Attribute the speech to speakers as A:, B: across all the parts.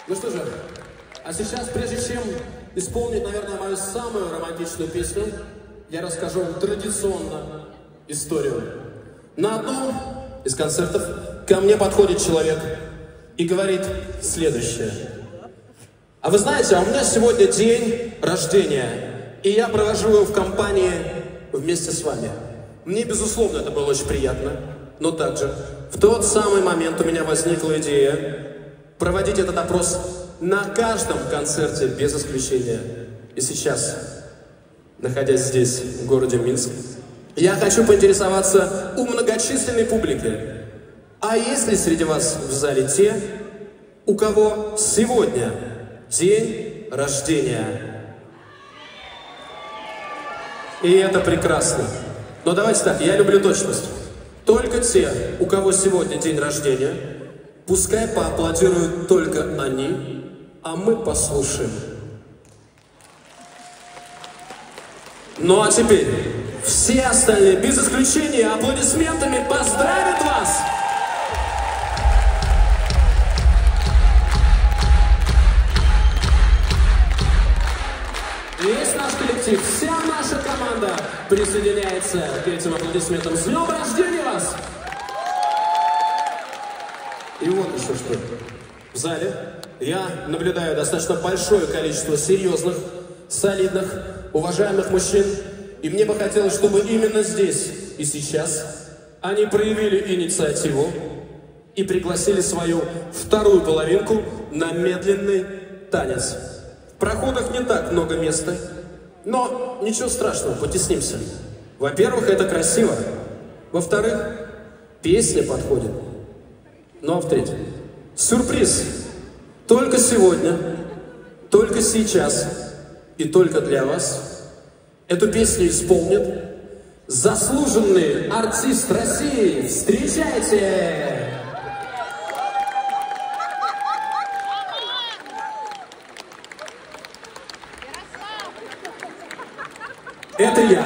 A: Ну что же, а сейчас, прежде чем исполнить, наверное, мою самую романтичную песню, я расскажу вам традиционно историю. На одном из концертов ко мне подходит человек и говорит следующее. А вы знаете, у меня сегодня день рождения, и я провожу его в компании вместе с вами. Мне, безусловно, это было очень приятно, но также в тот самый момент у меня возникла идея проводить этот опрос на каждом концерте без исключения. И сейчас, находясь здесь, в городе Минск, я хочу поинтересоваться у многочисленной публики. А есть ли среди вас в зале те, у кого сегодня день рождения? И это прекрасно. Но давайте так, я люблю точность. Только те, у кого сегодня день рождения, пускай поаплодируют только они, а мы послушаем. Ну а теперь все остальные, без исключения, аплодисментами поздравят вас! Весь наш коллектив, вся наша команда присоединяется к этим аплодисментам. С днем рождения вас! И вот еще что. В зале я наблюдаю достаточно большое количество серьезных, солидных, уважаемых мужчин. И мне бы хотелось, чтобы именно здесь и сейчас они проявили инициативу и пригласили свою вторую половинку на медленный танец. В проходах не так много места, но ничего страшного, потеснимся. Во-первых, это красиво. Во-вторых, песня подходит. Ну а в-третьих, сюрприз. Только сегодня, только сейчас и только для вас эту песню исполнит заслуженный артист России. Встречайте! Это я.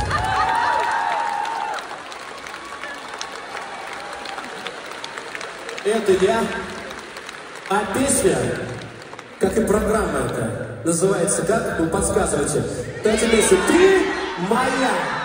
A: Это я. А песня, как и программа эта, называется как? Вы подсказываете. Дайте песню «Ты моя».